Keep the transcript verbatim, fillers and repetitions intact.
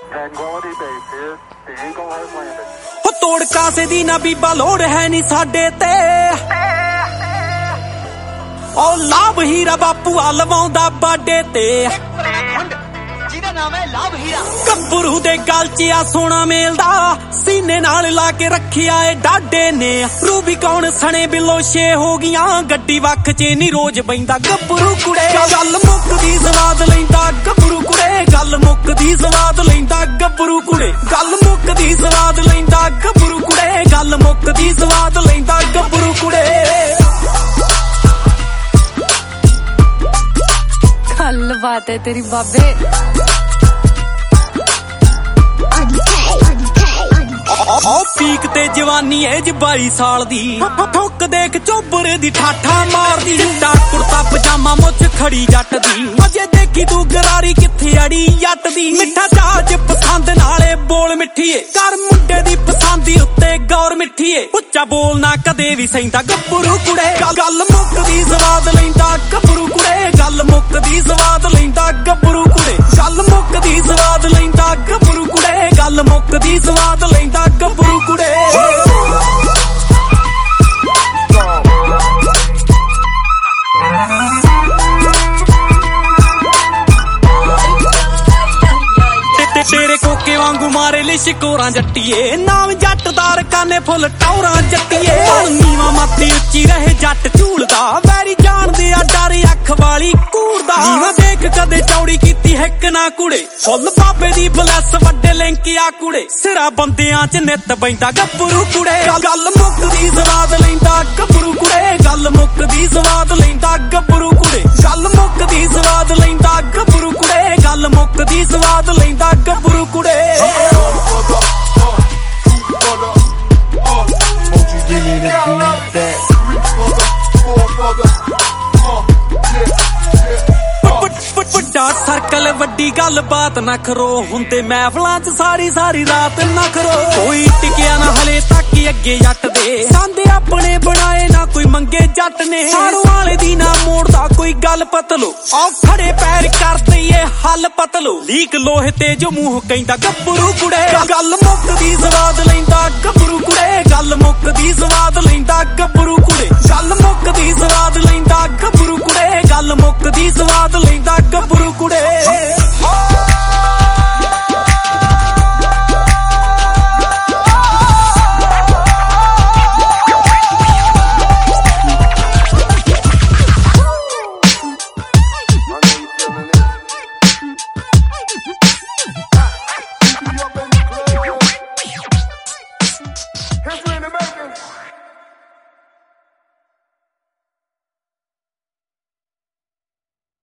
Tranquility Base here. The Eagle has landed. ਹੋ ਤੋੜ ਕਾਸੇ ਦੀ ਨਾ ਬੀਬਾ ਲੋੜ ਹੈ ਨੀ ਸਾਡੇ ਤੇ ਉਹ ਲਾਭ ਹੀਰਾ ਬਾਪੂ ਆ ਲਵਾਉਂਦਾ ਬਾਡੇ ਤੇ ਜਿਹਦਾ ਨਾਮ ਹੈ ਲਾਭ ਹੀਰਾ ਗੱਭਰੂ ਦੇ ਗਲ 'ਚ ਆ ਸੋਨਾ ਮੇਲਦਾ ਸੀਨੇ ਨਾਲ ਲਾ ਕੇ ਰੱਖਿਆ ਏ ਡਾਡੇ ਨੇ ਰੂਬੀ ਕੌਣ ਸਣੇ ਬਿੱਲੋ ਛੇ ਹੋ ਗਈਆਂ ਗੱਡੀ ਵੱਖ 'ਚ ਨੀ ਰੋਜ਼ ਬੈਂਦਾ ਗੱਭਰੂ ਕੁੜੇ ਗੱਲ ਮੁੱਕਦੀ ਸਵਾਦ ਲੈਂਦਾ ਗੱਭਰੂ ਕੁੜੇ ਗੱਲ ਮੁੱਕਦੀ ਸਵਾਦ ਲੈਂਦਾ ਗੱਭਰੂ ਕੁੜੇ ਗੱਲ ਮੁੱਕਦੀ ਸਵਾਦ ਲੈਂਦਾ ਗੱਭਰੂ ਕੁੜੇ ਗੱਲ ਮੁੱਕਦੀ ਸਵਾਦ ਲੈਂਦਾ ਗੱਭਰੂ ਕੁੜੇ ਗੱਲ ਬਾਤ ਹੈ ਤੇਰੀ ਬਾਬੇ ਉਹ ਪੀਕ ਤੇ ਜਵਾਨੀ ਏ ਜ ਬਾਈ ਸਾਲ ਦੀ ਠੁੱਕ ਦੇਖ ਚੋਬਰੇ ਦੀ ਠਾਠਾ ਮਾਰਦੀ ਚਿੱਟਾ ਕੁੜਤਾ ਪਜਾਮਾ ਮੁੱਛ ਖੜੀ ਜੱਟ ਦੀ ਅਜੇ ਦੇਖੀ ਤੂੰ ਗਰਾਰੀ ਕਿੱਥੇ ਅੜੀ ਜੱਟ ਦੀ ਮਿੱਠਾ ਚਾਹ ਚ ਪਸੰਦ ਨਾਲੇ ਬੋਲ ਮਿੱਠੀਏ ਕਰ ਮੁੰਡੇ ਦੀ ਪਸੰਦੀ ਉੱਤੇ ਗੌਰ ਮਿੱਠੀਏ ਉੱਚਾ ਬੋਲ ਨਾ ਕਦੇ ਵੀ ਸੈਂਦਾ ਗੱਭਰੂ ਕੁੜੇ ਗੱਲ ਮੁੱਕਦੀ ਸਵਾਦ ਲੈਂਦਾ ਗੱਭਰੂ ਕੁੜੇ ਗੱਲ ਮੁੱਕਦੀ ਸਵਾਦ ਲੈਂਦਾ ਗੱਭਰੂ ਕੁੜੇ ਗੱਲ ਮੁੱਕਦੀ ਸਵਾਦ ਲੈਂਦਾ ਗੱਭਰੂ ਕੁੜੇ ਗੱਲ ਮੁੱਕਦੀ ਸਵਾਦ ਲੈਂਦਾ ਗੱਭਰੂ ਕੁੜੇ ਤੇਰੇ ਕੋਕੇ ਵਾਂਗੂ ਮਾਰੇ ਲਈ ਸ਼ਿਕੋਰਾਂ ਜੱਟੀਏ ਨਾਮ ਜੱਟਦਾਰ ਕਾਨੇ ਫੁੱਲ ਟੌਰਾਂ ਜੱਟੀਏ ਨੀਵਾਂ ਮਾਥੀ ਉੱਚੀ ਰਹੇ ਜੱਟ ਝੂਲਦਾ ਵੈਰੀ ਜਾਣਦੇ ਆ ਡਰ ਅੱਖ ਵਾਲੀ ਕੂੜਦਾ ਨੀਵਾਂ ਦੇਖ ਕਦੇ ਚੌੜੀ ਕੀਤੀ ਹਿੱਕ ਨਾ ਕੁੜੇ ਫੁੱਲ ਬਾਬੇ ਦੀ ਬਲੈਸ ਵੱਡੇ ਲਿੰਕ ਆ ਕੁੜੇ ਸਿਰਾ ਬੰਦਿਆਂ ਚ ਨਿੱਤ ਬੈਂਦਾ ਗੱਭਰੂ ਕੁੜੇ ਗੱਲ ਮੁੱਕਦੀ ਸਵਾਦ ਲੈਂਦਾ ਗੱਭਰੂ ਕੁੜੇ ਗੱਲ ਮੁੱਕਦੀ ਸਵਾਦ ਲੈਂਦਾ ਗੱਭਰੂ ਕੁੜੇ ਗੱਲ ਮੁੱਕਦੀ ਸਵਾਦ ਲੈਂਦਾ ਗੱਭਰੂ ਕੁੜੇ ਗੱਲ ਮੁੱਕਦੀ ਸਵਾਦ ਲੈਂਦਾ ਗੱਭਰੂ ਕੁੜੇ ਵੱਡਾ ਸਰਕਲ ਵੱਡੀ ਗੱਲ ਬਾਤ ਨਾ ਕਰੋ ਹੁੰਦੇ ਮਹਿਫਲਾਂ 'ਚ ਸਾਰੀ ਸਾਰੀ ਰਾਤ ਨਾ ਕਰੋ ਕੋਈ ਟਿਕਿਆ ਨਾ ਹਲੇ ਤੱਕ ਅੱਗੇ ਜੱਟ ਦੇ ਸੰਦੇ ਆਪਣੇ ਬਣਾਏ ਨਾ ਕੋਈ ਮੰਗੇ ਜੱਟ ਨੇ ਸਾਰੋਂ ਵਾਲੇ ਦੀ ਨਾ ਮੋੜਦਾ ਕੋਈ ਗੱਲ ਪਤਲੋ ਆ ਖੜੇ ਪੈਰ ਕਰ ਦਈਏ ਹੱਲ ਪਤਲੋ ਲੀਕ ਲੋਹੇ ਤੇ ਜੋ ਮੂੰਹ ਕਹਿੰਦਾ ਗੱਭਰੂ ਕੁੜੇ ਗੱਲ ਮੁੱਕਦੀ ਸਵਾਦ ਲੈਂਦਾ ਗੱਭਰੂ ਕੁੜੇ ਗੱਲ ਮੁੱਕਦੀ ਸਵਾਦ ਲੈਂਦਾ ਗੱਭਰੂ ਕੁੜੇ ਗੱਲ ਮੁੱਕਦੀ ਸਵਾਦ ਲੈਂਦਾ ਗੱਭਰੂ ਕੁੜੇ ਗੱਲ ਮੁੱਕਦੀ ਸਵਾਦ ਲੈਂਦਾ ਗੱਭਰੂ ਕੁੜੇ